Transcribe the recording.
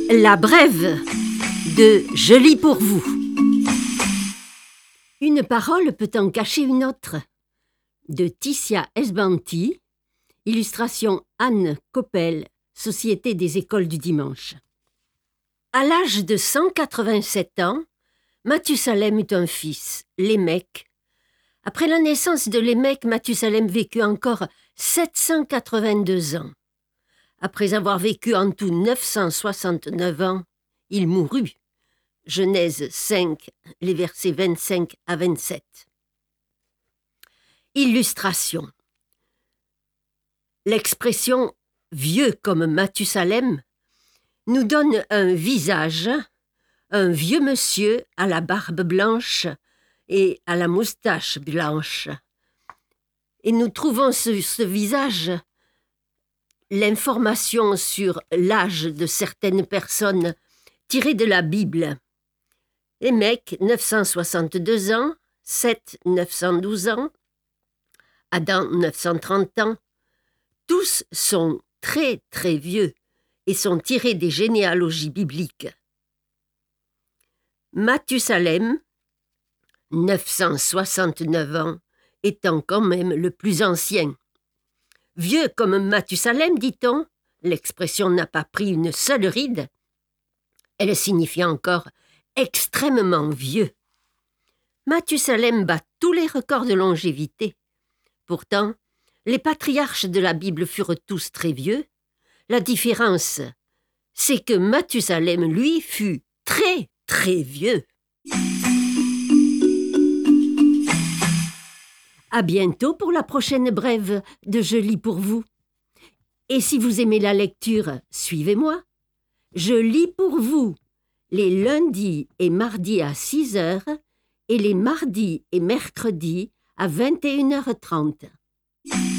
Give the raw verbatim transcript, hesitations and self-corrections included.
La brève de Je lis pour vous. Une parole peut en cacher une autre. De Ticia Esbanti, illustration Anne Coppel, Société des écoles du dimanche. À l'âge de cent quatre-vingt-sept ans, Mathusalem eut un fils, Lémec. Après la naissance de Lémec, Mathusalem vécut encore sept cent quatre-vingt-deux ans. Après avoir vécu en tout neuf cent soixante-neuf ans, il mourut. Genèse cinq, les versets vingt-cinq à vingt-sept. Illustration. L'expression « vieux comme Mathusalem » nous donne un visage, un vieux monsieur à la barbe blanche et à la moustache blanche. Et nous trouvons sur ce visage l'information sur l'âge de certaines personnes tirée de la Bible. Lémec, neuf cent soixante-deux ans, Seth, neuf cent douze ans, Adam, neuf cent trente ans. Tous sont très très vieux et sont tirés des généalogies bibliques. Mathusalem, neuf cent soixante-neuf ans, étant quand même le plus ancien. Vieux comme Mathusalem, dit-on, l'expression n'a pas pris une seule ride. Elle signifie encore extrêmement vieux. Mathusalem bat tous les records de longévité. Pourtant, les patriarches de la Bible furent tous très vieux. La différence, c'est que Mathusalem, lui, fut très, très vieux. À bientôt pour la prochaine brève de Je lis pour vous. Et si vous aimez la lecture, suivez-moi. Je lis pour vous les lundis et mardis à six heures et les mardis et mercredis à vingt et une heures trente.